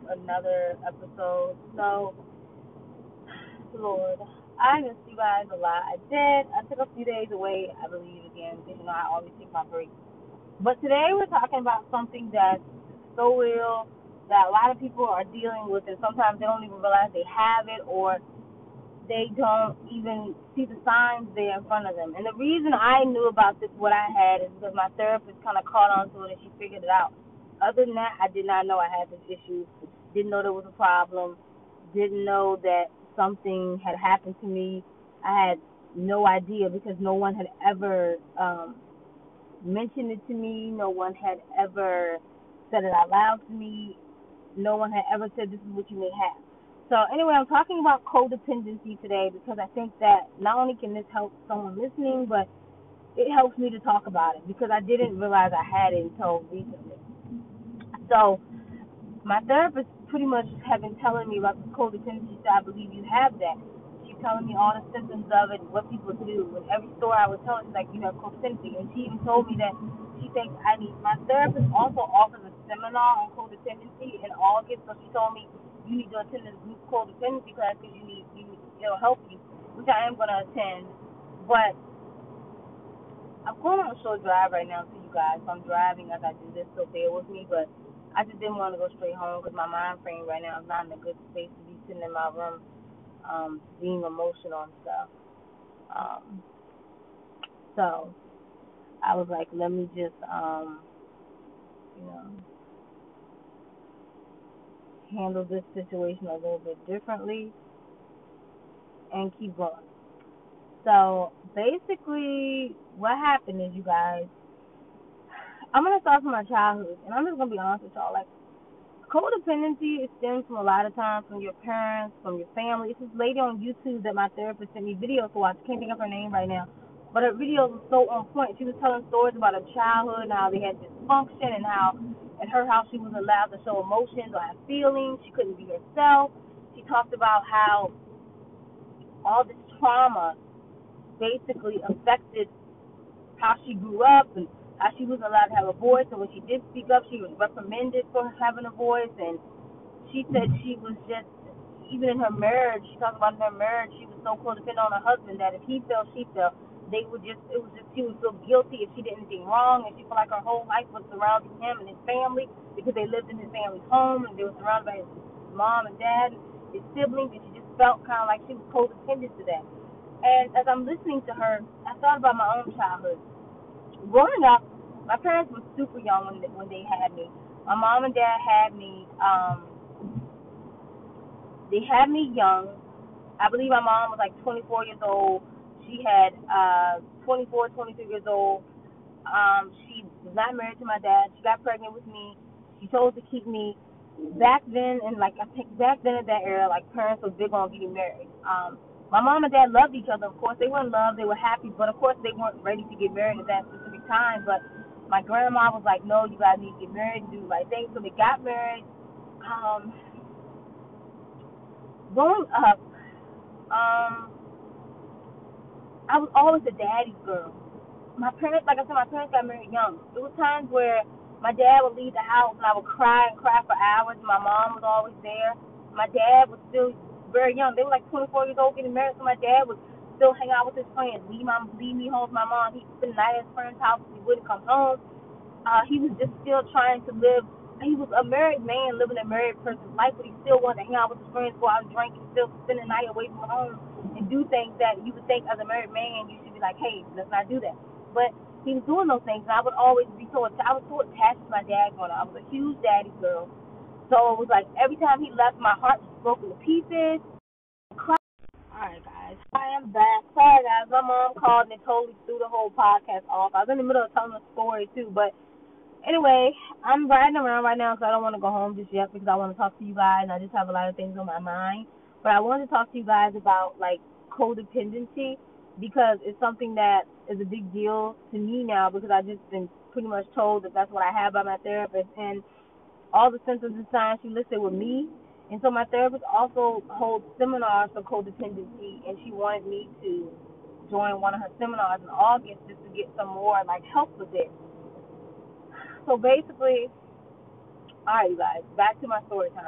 another episode. So, Lord, I missed you guys a lot. I did. I took a few days away, I believe, again, because I always take my breaks. But today we're talking about something that's so real that a lot of people are dealing with, and sometimes they don't even realize they have it, or they don't even see the signs there in front of them. And the reason I knew about this, what I had, is because my therapist kind of caught on to it and she figured it out. Other than that, I did not know I had this issue. Didn't know there was a problem. Didn't know that something had happened to me. I had no idea because no one had ever mentioned it to me. No one had ever said it out loud to me. No one had ever said this is what you may have. So anyway, I'm talking about codependency today because I think that not only can this help someone listening, but it helps me to talk about it because I didn't realize I had it until recently. So my therapist pretty much has been telling me about this codependency, so I believe you have that. She's telling me all the symptoms of it, what people do. And every story I would tell her, she's like, you have codependency. And she even told me that she thinks I need. My therapist also offers a seminar on codependency in August, so she told me you need to attend this group codependency class because it'll help you, which I am going to attend. But I'm going on a short drive right now to you guys, so I'm driving as I do this, so bear with me. But I just didn't want to go straight home because my mind frame right now is not in a good space to be sitting in my room, being emotional and stuff. Um, so I was like, let me just, you know, handle this situation a little bit differently and keep going. So basically, what happened is, you guys, I'm gonna start from my childhood, and I'm just gonna be honest with y'all. Like, codependency, it stems from a lot of times from your parents, from your family. It's this lady on YouTube that my therapist sent me videos to watch. I can't think of her name right now. But her videos were so on point. She was telling stories about her childhood and how they had dysfunction and how in her house she wasn't allowed to show emotions or have feelings. She couldn't be herself. She talked about how all this trauma basically affected how she grew up and how she wasn't allowed to have a voice. And when she did speak up, she was reprimanded for having a voice. And she said she was just, even in her marriage, she talked about in her marriage, she was so codependent on her husband that if he fell, she fell. They would just, it was just, she would feel guilty if she did anything wrong, and she felt like her whole life was surrounding him and his family because they lived in his family's home and they were surrounded by his mom and dad and his siblings, and she just felt kind of like she was codependent to that. And as I'm listening to her, I thought about my own childhood. Growing up, my parents were super young when they had me. My mom and dad had me. They had me young. I believe my mom was like 24 years old. She had 24, 23 years old. She was not married to my dad. She got pregnant with me. She chose to keep me. Back then, and like I think back then in that era, like parents were big on getting married. My mom and dad loved each other. Of course, they were in love. They were happy, but of course, they weren't ready to get married at that specific time. But my grandma was like, "No, you guys need to get married and do the right thing." So they got married. Um, Growing up, um, I was always a daddy's girl. My parents, like I said, my parents got married young. There were times where my dad would leave the house and I would cry and cry for hours. My mom was always there. My dad was still very young. They were like 24 years old getting married, so my dad would still hang out with his friends. Leave me home with my mom. He'd spend the night at his friend's house. He wouldn't come home. He was just still trying to live. He was a married man living a married person's life, but he still wanted to hang out with his friends, go out and drink, and still spend the night away from home and do things that you would think as a married man you should be like, hey, let's not do that. But he was doing those things, and I would always be so attached. I was so attached to my dad growing up. I was a huge daddy girl, so it was like every time he left, my heart was broken to pieces. Alright, guys. I am back. Sorry, guys. My mom called and it totally threw the whole podcast off. I was in the middle of telling a story, too, but anyway, I'm riding around right now because I don't want to go home just yet because I want to talk to you guys. And I just have a lot of things on my mind. But I wanted to talk to you guys about, like, codependency because it's something that is a big deal to me now because I've just been pretty much told that that's what I have by my therapist. And all the symptoms and signs she listed with me. And so my therapist also holds seminars for codependency, and she wanted me to join one of her seminars in August just to get some more, like, help with it. So basically, all right, you guys, back to my story time.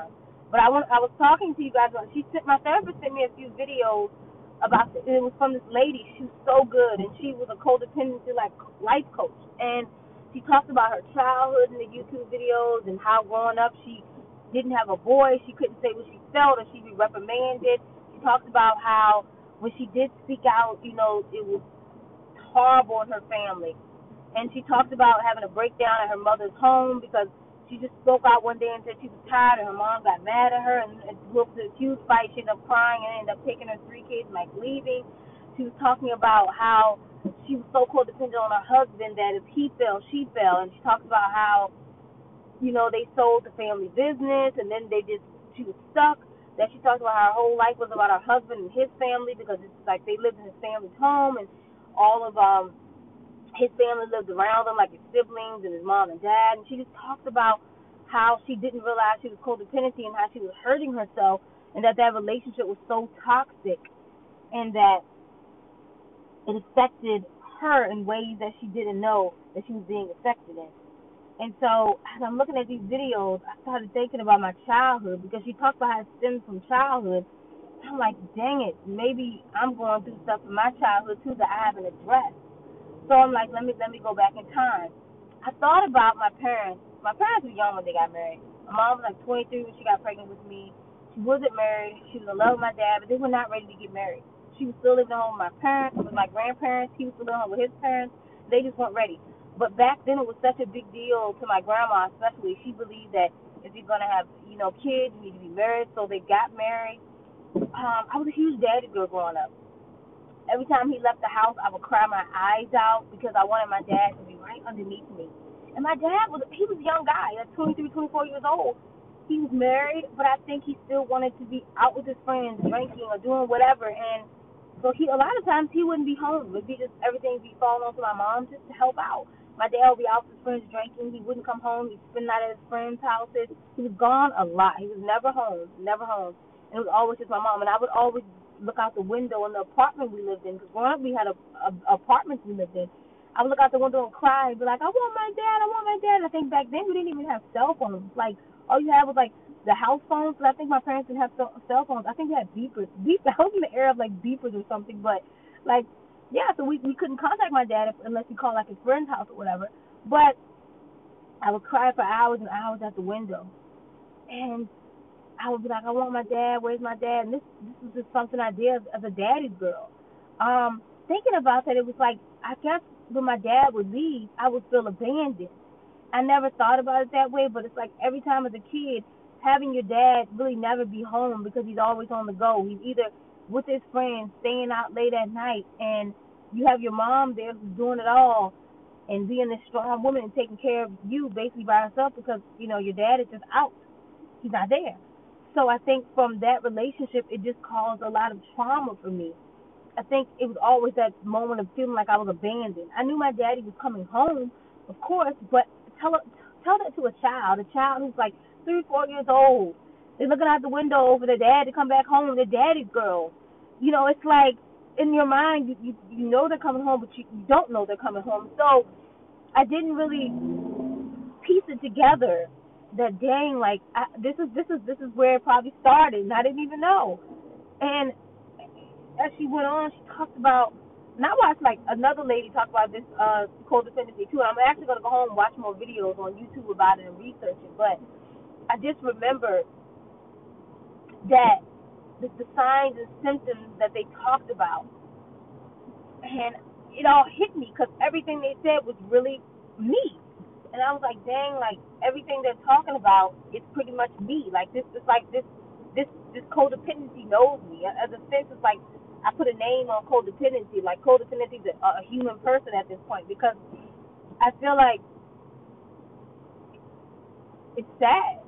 But I was talking to you guys about. My therapist sent me a few videos about. It was from this lady. She was so good, and she was a codependency like life coach, and she talked about her childhood in the YouTube videos and how growing up she didn't have a voice. She couldn't say what she felt, or she'd be reprimanded. She talked about how when she did speak out, it was horrible in her family. And she talked about having a breakdown at her mother's home because she just spoke out one day and said she was tired, and her mom got mad at her, and it blew up to a huge fight. She ended up crying and ended up taking her 3 kids and leaving. She was talking about how she was so codependent on her husband that if he fell, she fell. And she talked about how they sold the family business, and then she was stuck. That she talked about how her whole life was about her husband and his family because it's like they lived in his family's home, and all of his family lived around him, like his siblings and his mom and dad. And she just talked about how she didn't realize she was codependency and how she was hurting herself, and that relationship was so toxic, and that it affected her in ways that she didn't know that she was being affected in. And so, as I'm looking at these videos, I started thinking about my childhood because she talked about how it stems from childhood. I'm like, dang it, maybe I'm going through stuff in my childhood too that I haven't addressed. So I'm like, let me go back in time. I thought about my parents. My parents were young when they got married. My mom was like 23 when she got pregnant with me. She wasn't married. She was in love with my dad, but they were not ready to get married. She was still living at home with my parents, with my grandparents. He was still living at home with his parents. They just weren't ready. But back then it was such a big deal to my grandma, especially. She believed that if you're gonna have, kids, you need to be married. So they got married. I was a huge daddy girl growing up. Every time he left the house, I would cry my eyes out because I wanted my dad to be right underneath me. And my dad he was a young guy, like 23, 24 years old. He was married, but I think he still wanted to be out with his friends, drinking or doing whatever. And so a lot of times he wouldn't be home. It'd be just everything be falling onto my mom just to help out. My dad would be out with his friends drinking. He wouldn't come home. He'd spend the night at his friends' houses. He was gone a lot. He was never home, never home. And it was always just my mom. And I would always look out the window in the apartment we lived in, because growing up we had apartments we lived in. I would look out the window and cry and be like, I want my dad, I want my dad. And I think back then we didn't even have cell phones. Like, all you had was like the house phones, but I think my parents didn't have cell phones. I think they had beepers. I was in the era of like beepers or something, but like, yeah, so we couldn't contact my dad unless he called like his friend's house or whatever. But I would cry for hours and hours at the window. And I would be like, I want my dad. Where's my dad? And this was just something I did as a daddy's girl. Thinking about that, it was like, I guess when my dad would leave, I would feel abandoned. I never thought about it that way, but it's like every time as a kid, having your dad really never be home because he's always on the go. He's either with his friends, staying out late at night, and you have your mom there who's doing it all and being this strong woman and taking care of you basically by herself because, your dad is just out. He's not there. So I think from that relationship, it just caused a lot of trauma for me. I think it was always that moment of feeling like I was abandoned. I knew my daddy was coming home, of course, but tell that to a child who's like 3, 4 years old. They're looking out the window for their dad to come back home, their daddy's girl. It's like in your mind, you know they're coming home, but you don't know they're coming home. So I didn't really piece it together that dang, like this is where it probably started, and I didn't even know. And as she went on, she talked about, and I watched like another lady talk about this codependency too. And I'm actually gonna go home and watch more videos on YouTube about it and research it. But I just remember that the signs and symptoms that they talked about, and it all hit me because everything they said was really me. And I was like, dang, like everything they're talking about is pretty much me. Like this codependency knows me. As a sense, it's like I put a name on codependency. Like codependency is a human person at this point because I feel like it's sad.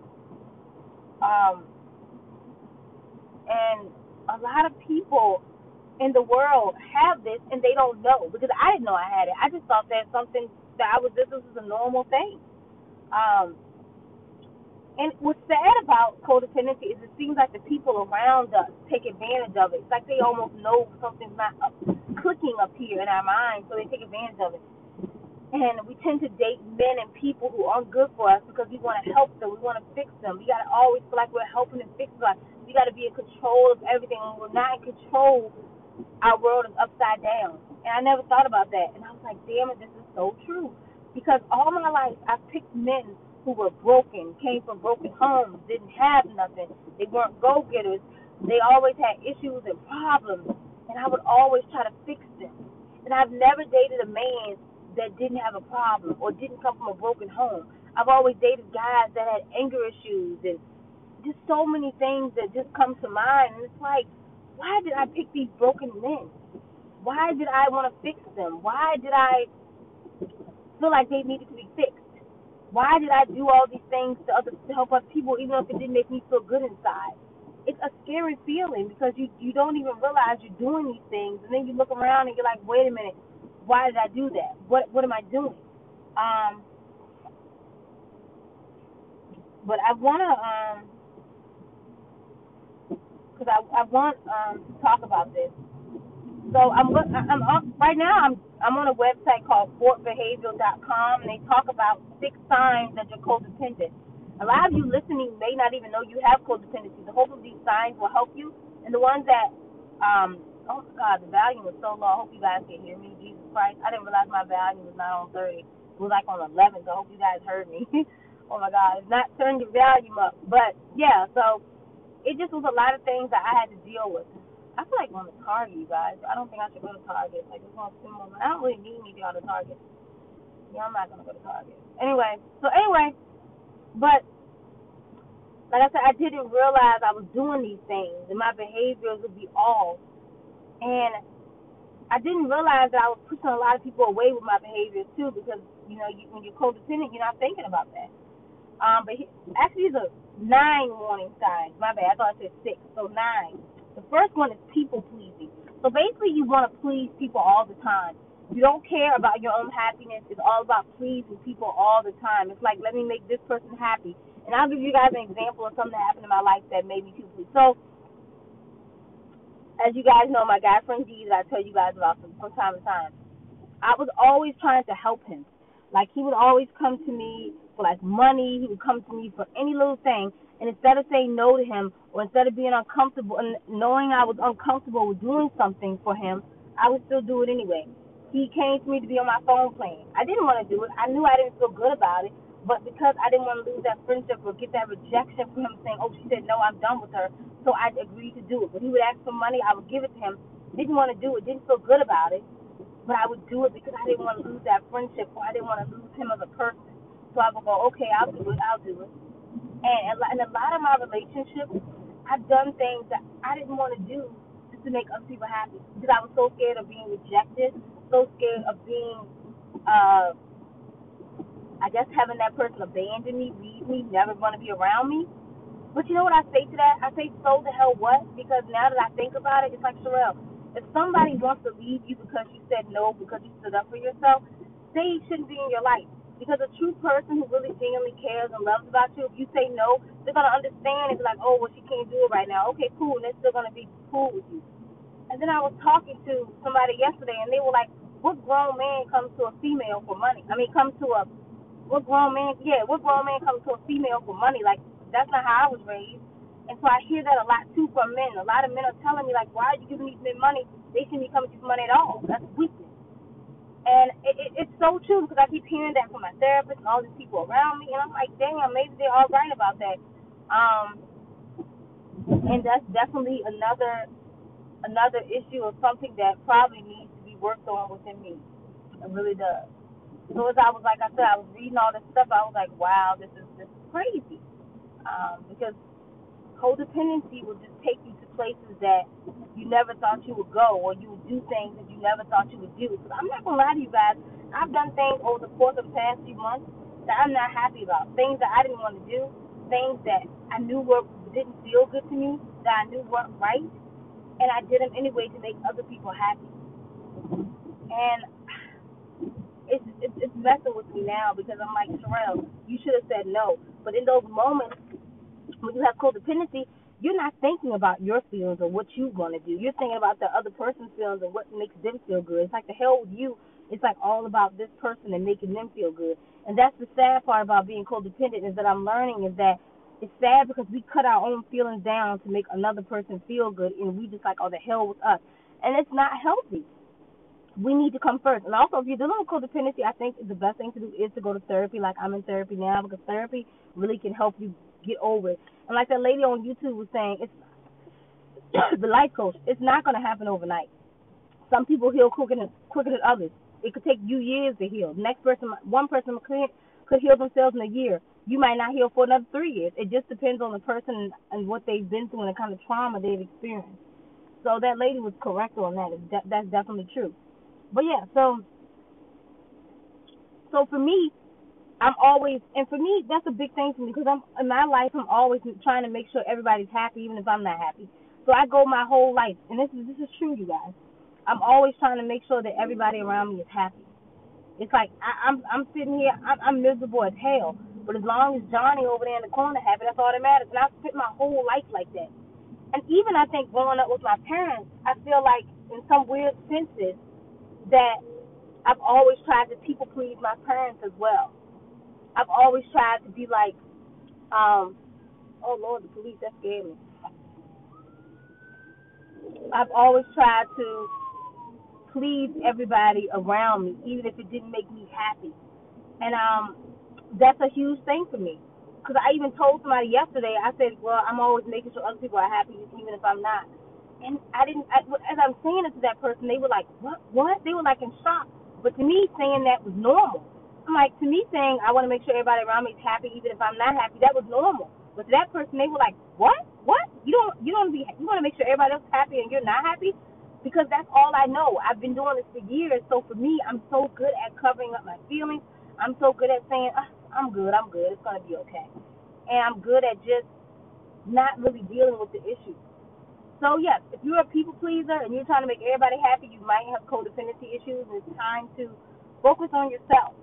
And a lot of people in the world have this and they don't know because I didn't know I had it. I just thought that something that this was a normal thing. And what's sad about codependency is it seems like the people around us take advantage of it. It's like they almost know something's not clicking up here in our minds, so they take advantage of it. And we tend to date men and people who aren't good for us because we want to help them. We want to fix them. We got to always feel like we're helping and fixing them. We got to be in control of everything. When we're not in control, our world is upside down. And I never thought about that. And I was like, damn it, this is so true. Because all my life, I picked men who were broken, came from broken homes, didn't have nothing. They weren't go-getters. They always had issues and problems. And I would always try to fix them. And I've never dated a man that didn't have a problem or didn't come from a broken home. I've always dated guys that had anger issues and just so many things that just come to mind. And it's like, why did I pick these broken men? Why did I want to fix them? Why did I feel like they needed to be fixed? Why did I do all these things to help other people, even if it didn't make me feel good inside? It's a scary feeling because you don't even realize you're doing these things, and then you look around and you're like, wait a minute, why did I do that? What am I doing? Um, but I wanna because I want to talk about this. So I'm right now. I'm on a website called fortbehavioral.com, and they talk about 6 signs that you're codependent. A lot of you listening may not even know you have codependency. So hopefully these signs will help you. And the ones that, oh my God, the volume was so low. I hope you guys can hear me. Jesus Christ, I didn't realize my volume was not on 30. It was like on 11. So I hope you guys heard me. Oh my God, it's not turn your volume up. But yeah, so it just was a lot of things that I had to deal with. I feel like going to Target, you guys. I don't think I should go to Target. I just want to spend more money. I don't really need me to go to Target. Yeah, I'm not gonna go to Target. Anyway, but like I said, I didn't realize I was doing these things, and my behaviors would be off. And I didn't realize that I was pushing a lot of people away with my behaviors too, because when you're codependent, you're not thinking about that. But actually, these are 9 warning signs. My bad. I thought I said 6. So 9. The first one is people pleasing. So basically, you want to please people all the time. You don't care about your own happiness. It's all about pleasing people all the time. It's like, let me make this person happy. And I'll give you guys an example of something that happened in my life that made me people please. So, as you guys know, my guy friend D that I tell you guys about from time to time, I was always trying to help him. Like, he would always come to me for like money. He would come to me for any little thing. And instead of saying no to him, or instead of being uncomfortable and knowing I was uncomfortable with doing something for him, I would still do it anyway. He came to me to be on my phone plan. I didn't want to do it. I knew I didn't feel good about it. But because I didn't want to lose that friendship or get that rejection from him saying, oh, she said no, I'm done with her, so I agreed to do it. When he would ask for money, I would give it to him. Didn't want to do it. Didn't feel good about it. But I would do it because I didn't want to lose that friendship, or I didn't want to lose him as a person. So I would go, okay, I'll do it. And in a lot of my relationships, I've done things that I didn't want to do just to make other people happy because I was so scared of being rejected, so scared of being, I guess, having that person abandon me, leave me, never want to be around me. But you know what I say to that? I say, so the hell what? Because now that I think about it, it's like, Sherelle, if somebody wants to leave you because you said no, because you stood up for yourself, they shouldn't be in your life. Because a true person who really genuinely cares and loves about you, if you say no, they're going to understand and be like, oh, well, she can't do it right now. Okay, cool. And they're still going to be cool with you. And then I was talking to somebody yesterday, and they were like, what grown man comes to a female for money? I mean, what grown man comes to a female for money? Like, that's not how I was raised. And so I hear that a lot, too, from men. A lot of men are telling me, like, why are you giving these men money? They shouldn't be coming to you for money at all. That's weakness. And it's so true because I keep hearing that from my therapist and all these people around me. And I'm like, damn, maybe they're all right about that. And that's definitely another issue or something that probably needs to be worked on within me. It really does. So as I was, like I said, I was reading all this stuff. I was like, wow, this is crazy. Because codependency will just take you to places that you never thought you would go, or you would do things that you never thought you would do. Because I'm not gonna lie to you guys, I've done things over the course of the past few months that I'm not happy about. Things that I didn't want to do, things that I knew didn't feel good to me, that I knew weren't right, and I did them anyway to make other people happy. And it's messing with me now because I'm like, Sherelle, you should have said no. But in those moments when you have codependency, you're not thinking about your feelings or what you want to do. You're thinking about the other person's feelings and what makes them feel good. It's like, the hell with you. It's like all about this person and making them feel good. And that's the sad part about being codependent, is that I'm learning is that it's sad because we cut our own feelings down to make another person feel good, and we just like, oh, the hell with us. And it's not healthy. We need to come first. And also, if you're dealing with codependency, I think the best thing to do is to go to therapy. Like I'm in therapy now, because therapy really can help you get over it. And like that lady on YouTube was saying, it's the life coach. It's not going to happen overnight. Some people heal quicker than others. It could take you years to heal. The next person, one person could heal themselves in a year. You might not heal for another 3 years. It just depends on the person and what they've been through and the kind of trauma they've experienced. So that lady was correct on that. That's definitely true. But yeah, so for me, I'm always, and for me, that's a big thing for me, because I'm in my life, I'm always trying to make sure everybody's happy, even if I'm not happy. So I go my whole life, and this is true, you guys. I'm always trying to make sure that everybody around me is happy. It's like I'm sitting here, I'm miserable as hell, but as long as Johnny over there in the corner happy, that's all that matters. And I spent my whole life like that. And even I think growing up with my parents, I feel like in some weird senses that I've always tried to people please my parents as well. I've always tried to be like, oh Lord, the police, that scared me. I've always tried to please everybody around me, even if it didn't make me happy. And that's a huge thing for me. Because I even told somebody yesterday, I said, well, I'm always making sure other people are happy, even if I'm not. And as I'm saying it to that person, they were like, what? They were like in shock. But to me, saying that was normal. I'm like, to me, saying I want to make sure everybody around me is happy, even if I'm not happy, that was normal. But to that person, they were like, what? You want to make sure everybody else is happy and you're not happy? Because that's all I know. I've been doing this for years. So for me, I'm so good at covering up my feelings. I'm so good at saying, I'm good. It's going to be okay. And I'm good at just not really dealing with the issue. So, yes, if you're a people pleaser and you're trying to make everybody happy, you might have codependency issues. It's time to focus on yourself.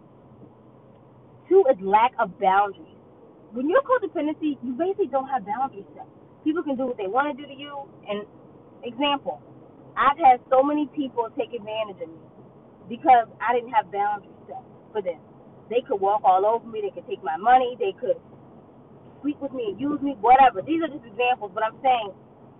Two is lack of boundaries. When you're codependency, you basically don't have boundaries set. People can do what they want to do to you. And example, I've had so many people take advantage of me because I didn't have boundaries set for them. They could walk all over me. They could take my money. They could sleep with me and use me, whatever. These are just examples, but I'm saying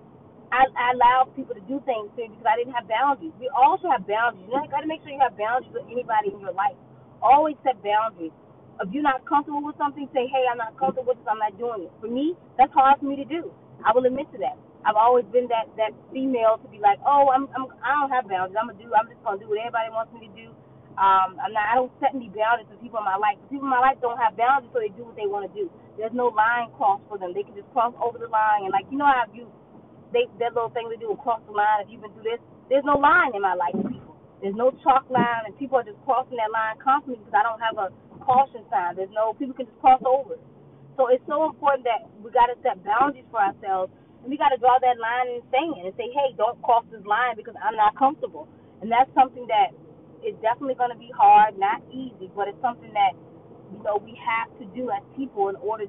I allowed people to do things to me because I didn't have boundaries. We all should have boundaries. You got to make sure you have boundaries with anybody in your life. Always set boundaries. If you're not comfortable with something, say, hey, I'm not comfortable with this. I'm not doing it. For me, that's hard for me to do. I will admit to that. I've always been that female to be like, oh, I don't have boundaries. I'm just gonna do what everybody wants me to do. I don't set any boundaries for people in my life. The people in my life don't have boundaries, so they do what they want to do. There's no line crossed for them. They can just cross over the line, and like, you know how you that little thing they do across the line. If you've been through this, there's no line in my life, people. There's no chalk line, and people are just crossing that line constantly because I don't have a caution sign. There's no people can just cross over. So it's so important that we got to set boundaries for ourselves, and we got to draw that line in the sand and say, hey, don't cross this line because I'm not comfortable. And that's something that is definitely going to be hard, not easy, but it's something that we have to do as people in order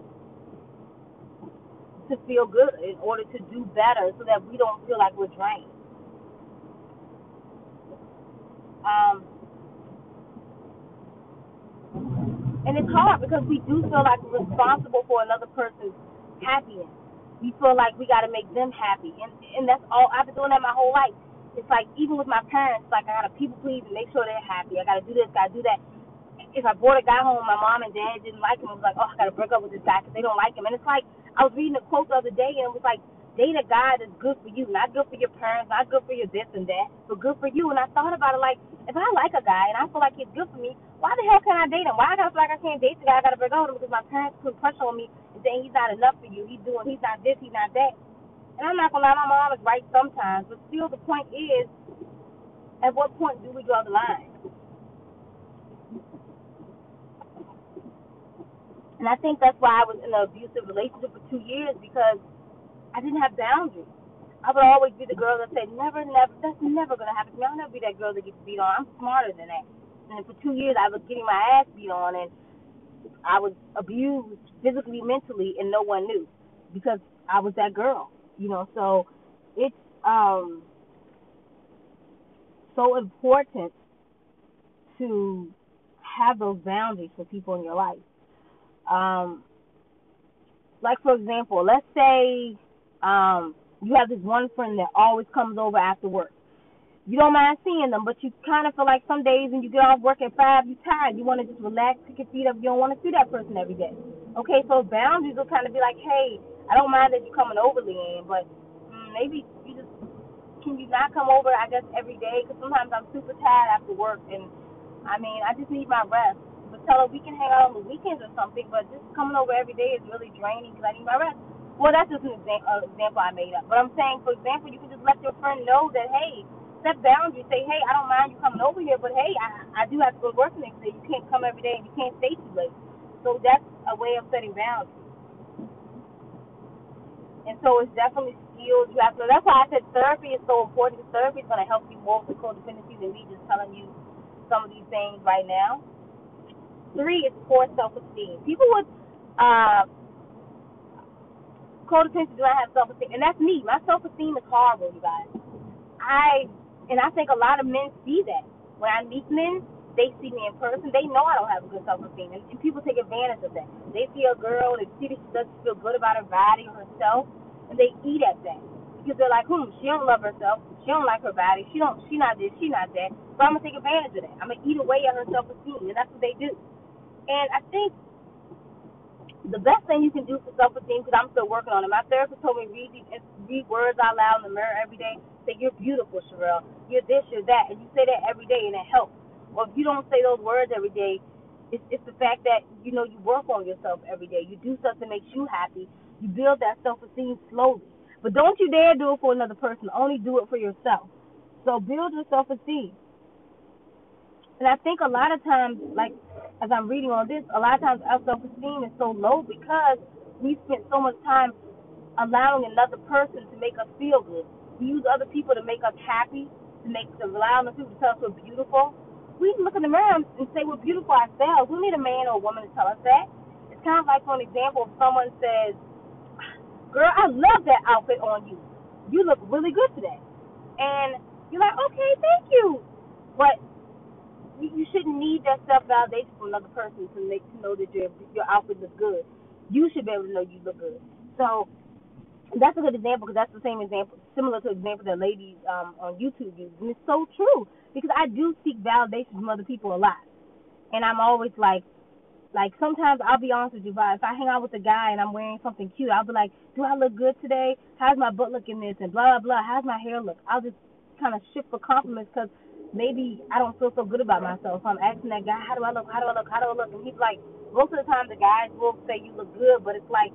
to feel good, in order to do better, so that we don't feel like we're drained. Um, and it's hard because we do feel like we're responsible for another person's happiness. We feel like we got to make them happy, and that's all. I've been doing that my whole life. It's like even with my parents, like I got to people please and make sure they're happy. I got to do this, got to do that. If I brought a guy home, my mom and dad didn't like him. I was like, oh, I got to break up with this guy because they don't like him. And it's like I was reading a quote the other day, and it was like, date a guy that's good for you, not good for your parents, not good for your this and that, but good for you. And I thought about it like, if I like a guy and I feel like he's good for me, why the hell can't I date him? Why I gotta feel like I can't date the guy? I gotta break up with him because my parents put pressure on me and saying he's not enough for you. He's not this, he's not that. And I'm not gonna lie, my mom is right sometimes, but still the point is, at what point do we draw the line? And I think that's why I was in an abusive relationship for 2 years, because I didn't have boundaries. I would always be the girl that said, never, that's never going to happen to me. I'll never be that girl that gets beat on. I'm smarter than that. And for 2 years, I was getting my ass beat on, and I was abused physically, mentally, and no one knew because I was that girl, So it's so important to have those boundaries for people in your life. Um, like for example, let's say you have this one friend that always comes over after work. You don't mind seeing them, but you kind of feel like some days when you get off work at 5, you're tired. You want to just relax, pick your feet up. You don't want to see that person every day. Okay, so boundaries will kind of be like, hey, I don't mind that you're coming overly in, but maybe you just, can you not come over, I guess, every day? Because sometimes I'm super tired after work, and I mean, I just need my rest. But tell her we can hang out on the weekends or something, but just coming over every day is really draining because I need my rest. Well, that's just an example I made up. But I'm saying, for example, you can just let your friend know that, hey, set boundaries. Say, hey, I don't mind you coming over here, but hey, I do have to go to work the next day. You can't come every day and you can't stay too late. So that's a way of setting boundaries. And so it's definitely skills you have to. That's why I said therapy is so important. Because therapy is going to help you more with the codependency than me just telling you some of these things right now. 3 is poor self-esteem. People with codependency do not have self-esteem, and that's me. My self-esteem is horrible, you guys. I think a lot of men see that. When I meet men, they see me in person. They know I don't have a good self-esteem, and people take advantage of that. They see a girl, they see that she doesn't feel good about her body or herself, and they eat at that because they're like, she don't love herself. She don't like her body. She not this. She not that. So I'm gonna take advantage of that. I'm gonna eat away at her self-esteem, and that's what they do. And I think the best thing you can do for self-esteem, because I'm still working on it. My therapist told me read words out loud in the mirror every day. Say, you're beautiful, Sherelle. You're this, you're that. And you say that every day, and it helps. Or if you don't say those words every day, it's the fact that, you work on yourself every day. You do stuff that makes you happy. You build that self-esteem slowly. But don't you dare do it for another person. Only do it for yourself. So build your self-esteem. And I think a lot of times, like as I'm reading on this, a lot of times our self-esteem is so low because we spent so much time allowing another person to make us feel good. We use other people to make us happy, to allow other people to tell us we're beautiful. We need to look in the mirror and say we're beautiful ourselves. We need a man or a woman to tell us that. It's kind of like, for an example, if someone says, girl, I love that outfit on you. You look really good today. And you're like, okay, thank you. But you shouldn't need that self-validation from another person to know that your outfit looks good. You should be able to know you look good. So that's a good example because that's the same example, similar to the example that ladies on YouTube use. And it's so true because I do seek validation from other people a lot. And I'm always like sometimes I'll be honest with you, if I hang out with a guy and I'm wearing something cute, I'll be like, do I look good today? How's my butt looking this? And blah, blah, blah. How's my hair look? I'll just kind of shift for compliments because maybe I don't feel so good about myself. So I'm asking that guy, how do I look? How do I look? How do I look? And he's like, most of the time the guys will say you look good, but it's like,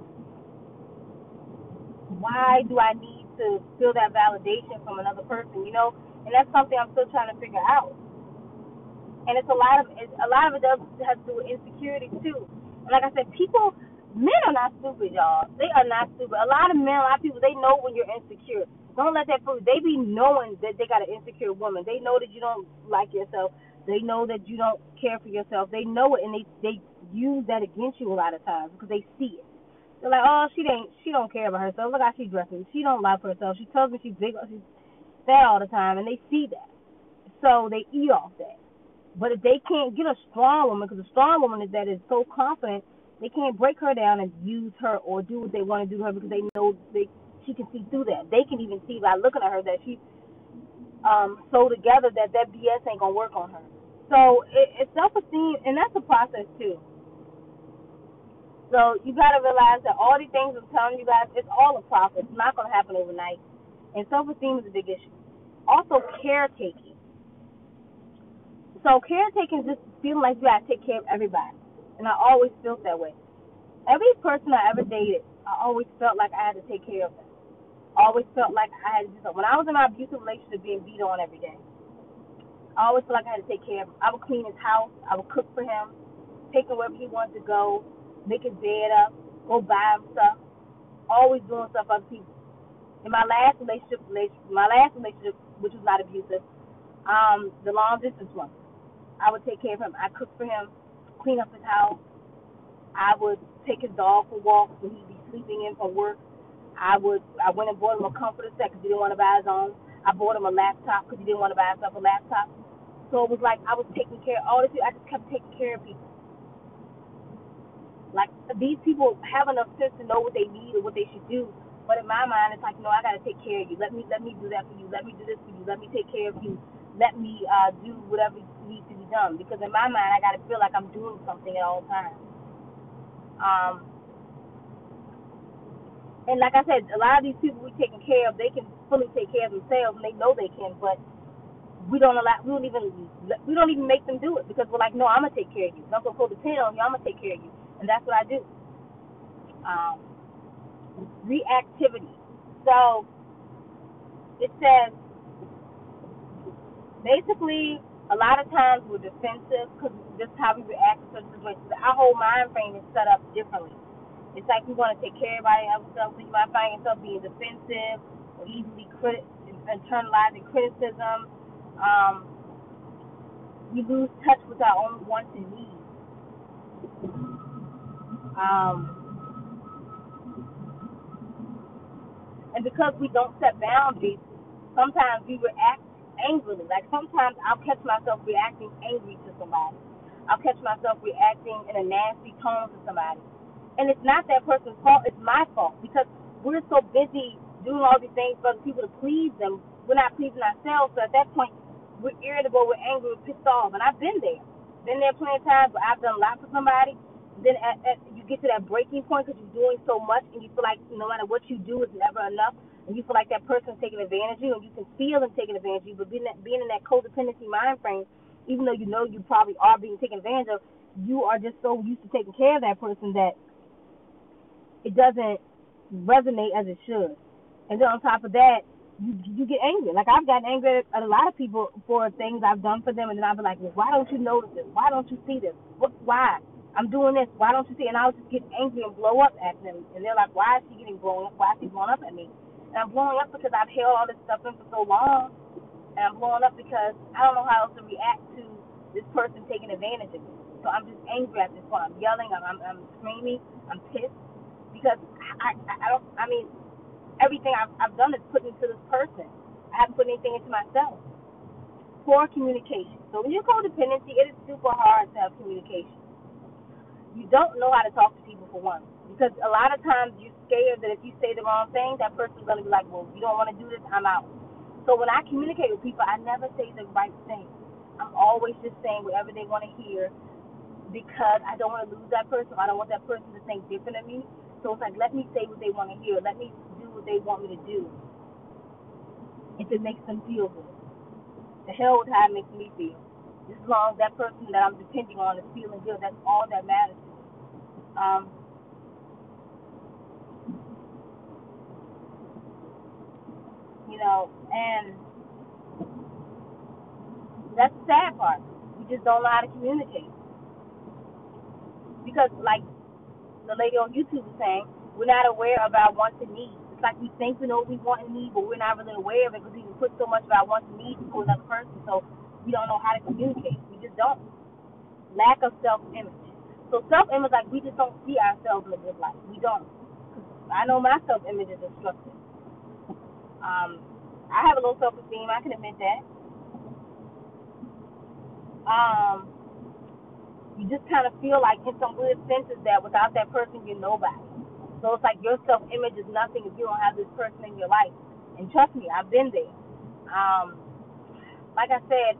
why do I need to feel that validation from another person, And that's something I'm still trying to figure out. And it's a lot of it does have to do with insecurity too. And like I said, men are not stupid, y'all. They are not stupid. A lot of people, they know when you're insecure. Don't let that fool. They be knowing that they got an insecure woman. They know that you don't like yourself. They know that you don't care for yourself. They know it, and they use that against you a lot of times because they see it. They're like, oh, she don't care about herself. Look how she's dressing. She don't like herself. She tells me she's big, she's fat all the time, and they see that. So they eat off that. But if they can't get a strong woman, because a strong woman that is so confident, they can't break her down and use her or do what they want to do to her because they know she can see through that. They can even see by looking at her that she's so together that BS ain't going to work on her. So it's self-esteem, and that's a process too. So you got to realize that all these things I'm telling you guys, it's all a process. It's not going to happen overnight. And self-esteem is a big issue. Also, caretaking. So caretaking is just feeling like you got to take care of everybody. And I always felt that way. Every person I ever dated, I always felt like I had to take care of them. I always felt like I had to do something. When I was in my abusive relationship, being beat on every day, I always felt like I had to take care of him. I would clean his house. I would cook for him, take him wherever he wanted to go, make his bed up, go buy him stuff. Always doing stuff for other people. In my last relationship, which was not abusive, the long distance one, I would take care of him. I cooked for him, clean up his house. I would take his dog for walks when he'd be sleeping in from work. I went and bought him a comforter set because he didn't want to buy his own. I bought him a laptop because he didn't want to buy himself a laptop. So it was like I was taking care of all this. I just kept taking care of people. Like these people have enough sense to know what they need or what they should do. But in my mind, it's like, no, I gotta take care of you. Let me do that for you. Let me do this for you. Let me take care of you. Let me do whatever needs to be done. Because in my mind, I gotta feel like I'm doing something at all times. Um, and like I said, a lot of these people we taking care of, they can fully take care of themselves, and they know they can. But we don't even make them do it because we're like, no, I'm gonna take care of you. I'm gonna pull the pin on you. I'm gonna take care of you, and that's what I do. Um, Reactivity. So it says basically a lot of times we're defensive because just how we react to certain situations. Our whole mind frame is set up differently. It's like we want to take care of everybody else, so you might find yourself being defensive or easily internalizing criticism. We lose touch with our own wants and needs. And because we don't set boundaries, sometimes we react angrily. Like sometimes I'll catch myself reacting angry to somebody. I'll catch myself reacting in a nasty tone to somebody. And it's not that person's fault, it's my fault. Because we're so busy doing all these things for other people to please them, we're not pleasing ourselves. So at that point, we're irritable, we're angry, we're pissed off. And I've been there. Been there plenty of times where I've done a lot for somebody. Then you get to that breaking point because you're doing so much and you feel like no matter what you do is never enough, and you feel like that person's taking advantage of you, and you can feel them taking advantage of you. But being in that codependency mind frame, even though you know you probably are being taken advantage of, you are just so used to taking care of that person that it doesn't resonate as it should. And then on top of that, you get angry. Like I've gotten angry at a lot of people for things I've done for them, and then I'll be like, well, why don't you notice this? Why don't you see this? Why? I'm doing this. Why don't you see? And I'll just get angry and blow up at them. And they're like, why is she getting blown up? Why is she blowing up at me? And I'm blowing up because I've held all this stuff in for so long. And I'm blowing up because I don't know how else to react to this person taking advantage of me. So I'm just angry at this point. I'm yelling. I'm screaming. I'm pissed because I don't. I mean, everything I've done is put into this person. I haven't put anything into myself. Poor communication. So when you're codependency, it is super hard to have communication. You don't know how to talk to people for one. Because a lot of times you're scared that if you say the wrong thing, that person's going to be like, well, you don't want to do this, I'm out. So when I communicate with people, I never say the right thing. I'm always just saying whatever they want to hear because I don't want to lose that person. I don't want that person to think different of me. So it's like, let me say what they want to hear. Let me do what they want me to do if it makes them feel good. The hell with how it makes me feel. As long as that person that I'm depending on is feeling good, that's all that matters. And that's the sad part. We just don't know how to communicate. Because, like the lady on YouTube was saying, we're not aware of our wants and needs. It's like we think we know what we want and need, but we're not really aware of it because we put so much of our wants and needs to another person, so we don't know how to communicate. We just don't. Lack of self-image. So self-image, like we just don't see ourselves in a good light. We don't. I know my self-image is destructive. I have a low self-esteem. I can admit that. You just kind of feel like in some weird senses that without that person, you're nobody. So it's like your self-image is nothing if you don't have this person in your life. And trust me, I've been there. Like I said,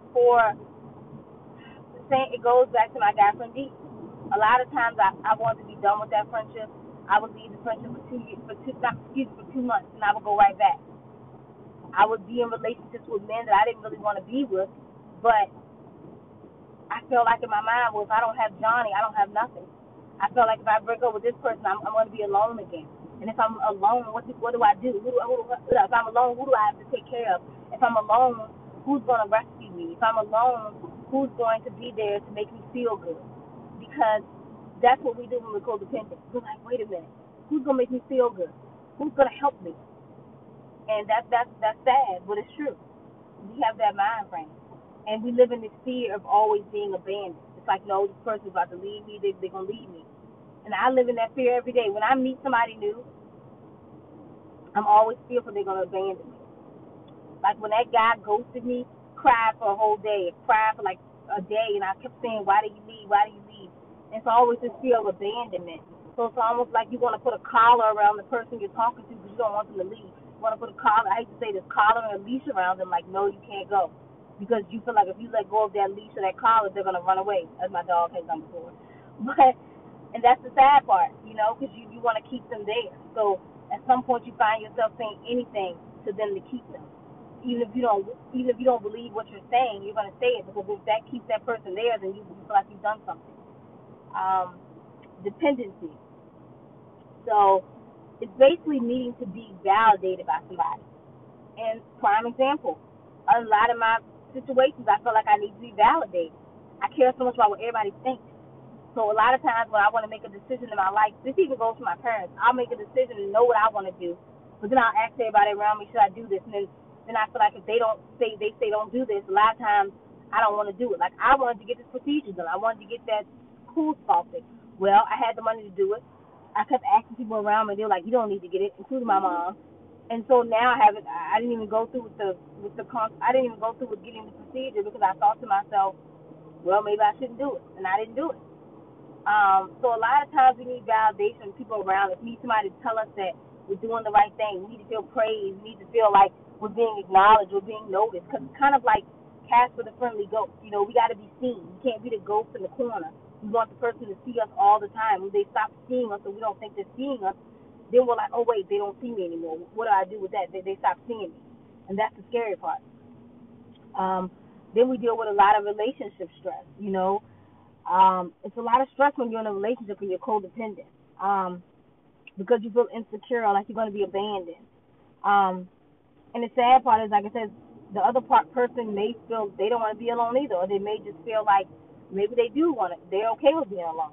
it goes back to my guy friend D. A lot of times I wanted to be done with that friendship. I would leave the friendship for 2 months, and I would go right back. I would be in relationships with men that I didn't really want to be with, but I felt like in my mind, well, if I don't have Johnny, I don't have nothing. I felt like if I break up with this person, I'm going to be alone again. And if I'm alone, what do I do? If I'm alone, who do I have to take care of? If I'm alone, who's going to rescue me? If I'm alone, who's going to be there to make me feel good? Because that's what we do when we're codependent. We're like, wait a minute, who's going to make me feel good? Who's going to help me? And that's sad, but it's true. We have that mind frame. And we live in this fear of always being abandoned. It's like, no, this person's about to leave me, they're going to leave me. And I live in that fear every day. When I meet somebody new, I'm always fearful they're going to abandon me. Like when that guy ghosted me, cried for a whole day, cried for like a day, and I kept saying, why did you leave? Why did you leave? And it's always this fear of abandonment. So it's almost like you want to put a collar around the person you're talking to because you don't want them to leave. You want to put a collar, I hate to say this, collar and a leash around them, like, no, you can't go. Because you feel like if you let go of that leash or that collar, they're going to run away, as my dog has done before. But, and that's the sad part, because you want to keep them there. So at some point you find yourself saying anything to them to keep them. Even if you don't believe what you're saying, you're going to say it because if that keeps that person there, then you feel like you've done something. Dependency. So it's basically needing to be validated by somebody. And prime example, a lot of my situations, I feel like I need to be validated. I care so much about what everybody thinks. So a lot of times when I want to make a decision in my life, this even goes to my parents. I'll make a decision and know what I want to do, but then I'll ask everybody around me, should I do this? And then I feel like if they say don't do this, a lot of times I don't want to do it. Like I wanted to get this procedure done. I wanted to get that pool sculpted. Well, I had the money to do it. I kept asking people around me, they were like, you don't need to get it, including my mom. And so now I have it. I didn't even go through I didn't even go through with getting the procedure because I thought to myself, well, maybe I shouldn't do it, and I didn't do it. So a lot of times we need validation from people around us. We need somebody to tell us that we're doing the right thing. We need to feel praised. We need to feel like we're being acknowledged, we're being noticed. Because it's kind of like Casper the Friendly Ghost. We got to be seen. We can't be the ghost in the corner. We want the person to see us all the time. When they stop seeing us and we don't think they're seeing us, then we're like, oh, wait, they don't see me anymore. What do I do with that? They stop seeing me. And that's the scary part. Then we deal with a lot of relationship stress, it's a lot of stress when you're in a relationship and you're codependent, because you feel insecure or like you're going to be abandoned. And the sad part is, like I said, the other person may feel they don't want to be alone either, or they may just feel like maybe they do want it. They're okay with being alone.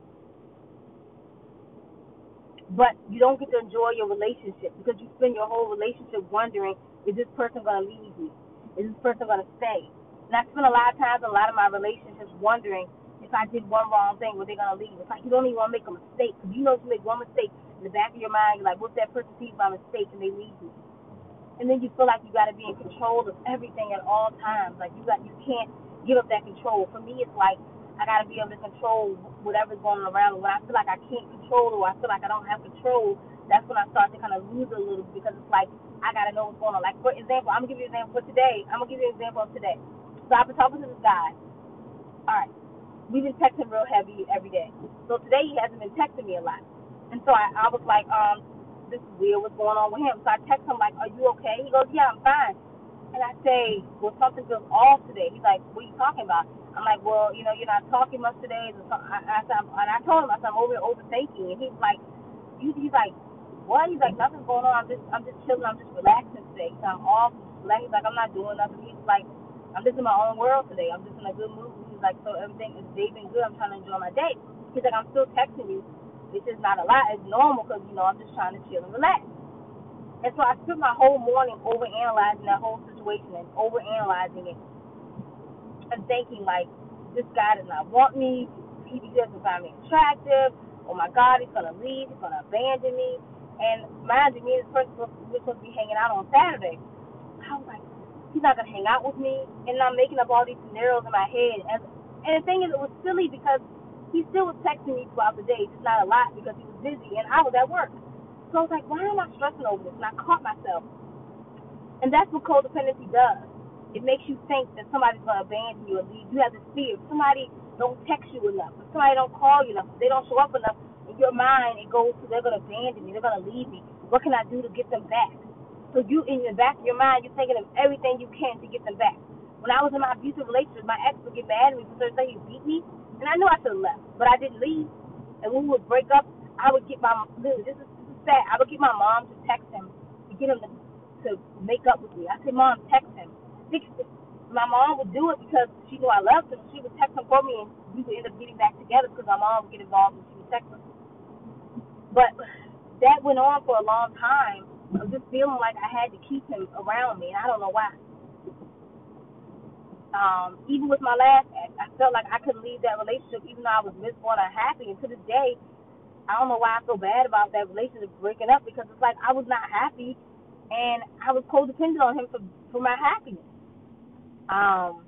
But you don't get to enjoy your relationship because you spend your whole relationship wondering, is this person going to leave me? Is this person going to stay? And I spend a lot of times in a lot of my relationships wondering, if I did one wrong thing, were they going to leave? It's like you don't even want to make a mistake. Because you know if you make one mistake, in the back of your mind, you're like, what if that person sees my mistake and they leave me? And then you feel like you got to be in control of everything at all times. Like you can't give up that control. For me, it's like I got to be able to control whatever's going on around me. When I feel like I can't control it or I feel like I don't have control, that's when I start to kind of lose it a little bit because it's like I got to know what's going on. Like, for example, I'm going to give you an example for today. I'm going to give you an example of today. So I've been talking to this guy. All right. We've been texting real heavy every day. So today he hasn't been texting me a lot. And so I was like, this is weird, what's going on with him? So I text him like, are you okay? He goes, yeah, I'm fine. And I say, well, something feels off today. He's like, what are you talking about? I'm like, well, you're not talking much today. And I told him, I said, I'm overthinking. And he's like, what? He's like, nothing's going on. I'm just chilling. I'm just relaxing today. So I'm off. He's like, I'm not doing nothing. He's like, I'm just in my own world today. I'm just in a good mood. He's like, so everything is day been good. I'm trying to enjoy my day. He's like, I'm still texting you. It's just not a lot. It's normal because, I'm just trying to chill and relax. And so I spent my whole morning overanalyzing that whole situation and overanalyzing it and thinking, like, this guy does not want me. He doesn't find me attractive. Oh, my God, he's going to leave. He's going to abandon me. And mind you, me and this person we're supposed to be hanging out on Saturday. I was like, he's not going to hang out with me. And I'm making up all these scenarios in my head. And the thing is, it was silly because he still was texting me throughout the day, just not a lot because he was busy, and I was at work. So I was like, why am I stressing over this? And I caught myself. And that's what codependency does. It makes you think that somebody's going to abandon you or leave. You have this fear. If somebody don't text you enough, if somebody don't call you enough, if they don't show up enough, in your mind it goes to, they're going to abandon me, they're going to leave me. What can I do to get them back? So you, in the back of your mind, you're thinking of everything you can to get them back. When I was in my abusive relationship, my ex would get mad at me for certain things. He beat me, and I knew I should have left, but I didn't leave. And when we would break up, I would get this is sad. I would get my mom to text him to get him to make up with me. I said, Mom, text him, fix it. My mom would do it because she knew I loved him. She would text him for me, and we would end up getting back together because my mom would get involved and she would text him. But that went on for a long time of just feeling like I had to keep him around me, and I don't know why. Even with my last ex, I felt like I couldn't leave that relationship even though I was miserable and unhappy. And to this day, I don't know why I feel bad about that relationship breaking up because it's like I was not happy and I was codependent on him for my happiness. Um,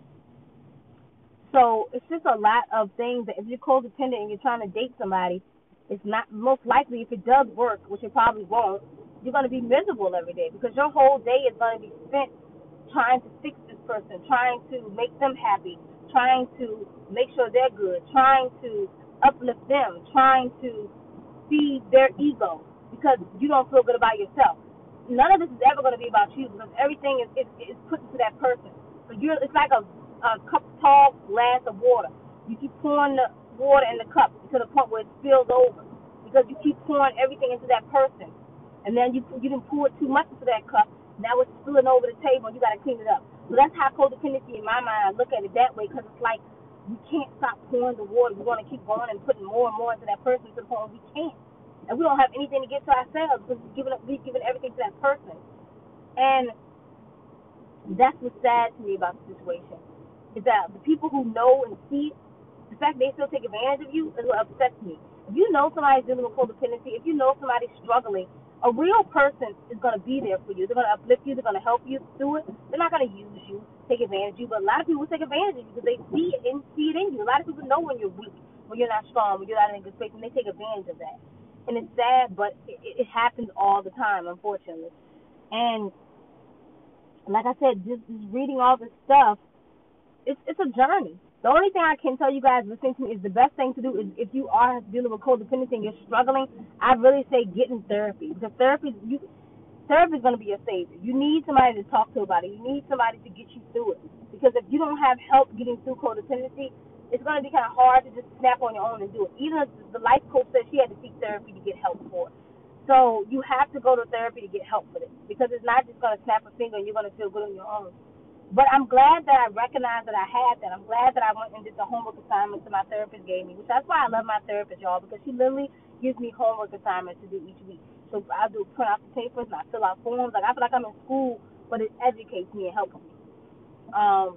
so it's just a lot of things that if you're codependent and you're trying to date somebody, it's not most likely if it does work, which it probably won't, you're going to be miserable every day because your whole day is going to be spent trying to fix this person, trying to make them happy, trying to make sure they're good, trying to uplift them, trying to feed their ego because you don't feel good about yourself. None of this is ever going to be about you because everything is put into that person. So it's like a cup tall glass of water. You keep pouring the water in the cup to the point where it spills over because you keep pouring everything into that person, and then you didn't pour too much into that cup. Now it's spilling over the table, and you got to clean it up. So that's how codependency in my mind. I look at it that way because it's like we can't stop pouring the water. We want to keep going and putting more and more into that person to the point where we can't, and we don't have anything to give to ourselves because we've given everything to that person. And that's what's sad to me about the situation is that the people who know and see the fact they still take advantage of you is what upsets me. If you know somebody's dealing with codependency, if you know somebody's struggling, a real person is going to be there for you. They're going to uplift you. They're going to help you through it. They're not going to use you, take advantage of you. But a lot of people take advantage of you because they see it in you. A lot of people know when you're weak, when you're not strong, when you're not in a good space, and they take advantage of that. And it's sad, but it happens all the time, unfortunately. And like I said, just reading all this stuff, it's a journey. The only thing I can tell you guys listening to me is the best thing to do is if you are dealing with codependency and you're struggling, I really say get in therapy because therapy is going to be your savior. You need somebody to talk to about it. You need somebody to get you through it because if you don't have help getting through codependency, it's going to be kind of hard to just snap on your own and do it. Even if the life coach said she had to seek therapy to get help for it. So you have to go to therapy to get help with it because it's not just going to snap a finger and you're going to feel good on your own. But I'm glad that I recognized that I had that. I'm glad that I went and did the homework assignments that my therapist gave me, which that's why I love my therapist, y'all, because she literally gives me homework assignments to do each week. So I do print out the papers and I fill out forms. Like I feel like I'm in school, but it educates me and helps me. Um,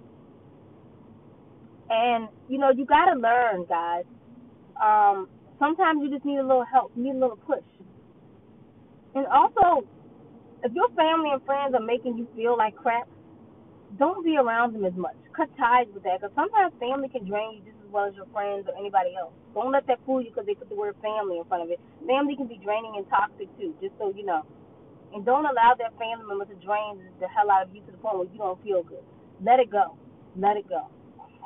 and you gotta learn, guys. Sometimes you just need a little help, you need a little push. And also, if your family and friends are making you feel like crap, don't be around them as much. Cut ties with that, because sometimes family can drain you just as well as your friends or anybody else. Don't let that fool you because they put the word family in front of it. Family can be draining and toxic too, just so you know. And don't allow that family member to drain the hell out of you to the point where you don't feel good. Let it go. Let it go.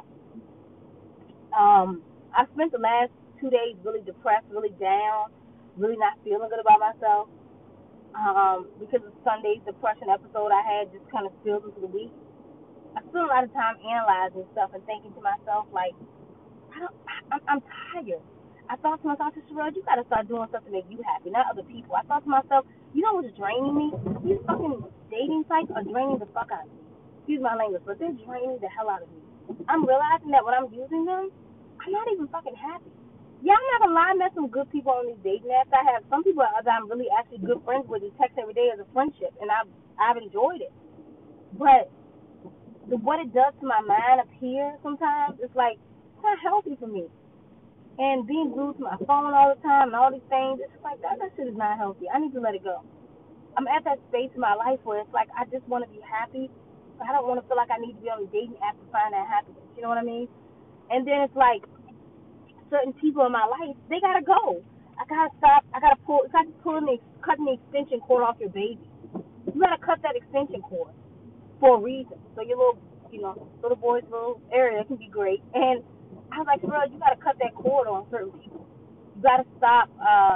I spent the last 2 days really depressed, really down, really not feeling good about myself. Because of Sunday's depression episode I had just kind of spilled into the week. I spent a lot of time analyzing stuff and thinking to myself, like, I'm tired. I thought to myself, Sherelle, you gotta start doing stuff to make you happy, not other people. I thought to myself, you know what's draining me? These fucking dating sites are draining the fuck out of me. Excuse my language, but they're draining the hell out of me. I'm realizing that when I'm using them, I'm not even fucking happy. Yeah, I'm not gonna lie, I met some good people on these dating apps. I have some people that I'm really actually good friends with who text every day as a friendship, and I've enjoyed it. But what it does to my mind up here sometimes, it's like it's not healthy for me. And being glued to my phone all the time and all these things, it's like that shit is not healthy. I need to let it go. I'm at that space in my life where it's like I just want to be happy. I don't want to feel like I need to be on a dating app to find that happiness. You know what I mean? And then it's like certain people in my life, they gotta go. I gotta stop. I gotta pull. It's like cutting the extension cord off your baby. You gotta cut that extension cord for a reason. So your little boy's little area can be great. And I was like, bro, you gotta cut that cord on certain people. You gotta stop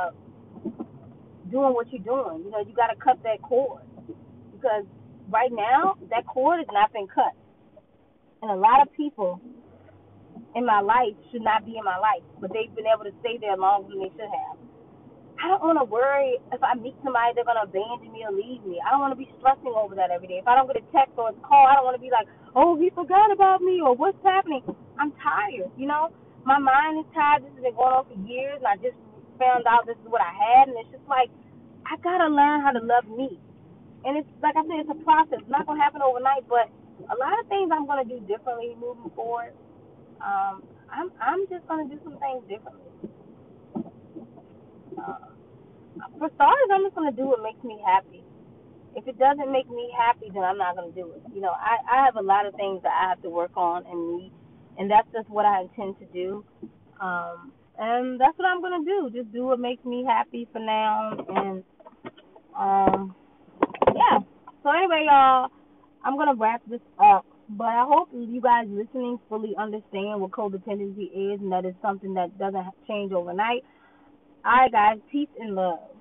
doing what you're doing. You gotta cut that cord because right now that cord has not been cut, and a lot of people in my life should not be in my life, but they've been able to stay there longer than they should have. I don't want to worry if I meet somebody they're gonna abandon me or leave me. I don't want to be stressing over that every day. If I don't get a text or a call, I don't want to be like, oh, he forgot about me or what's happening. I'm tired. My mind is tired. This has been going on for years, and I just found out this is what I had, and it's just like I gotta learn how to love me. And it's like I said, it's a process. It's not gonna happen overnight, but a lot of things I'm gonna do differently moving forward. I'm just gonna do some things differently. Uh, for starters, I'm just gonna do what makes me happy. If it doesn't make me happy, then I'm not gonna do it. I have a lot of things that I have to work on in me, and that's just what I intend to do. And that's what I'm gonna do. Just do what makes me happy for now, and um, yeah. So anyway, y'all, I'm gonna wrap this up. But I hope you guys listening fully understand what codependency is, and that it's something that doesn't change overnight. All right, guys, peace and love.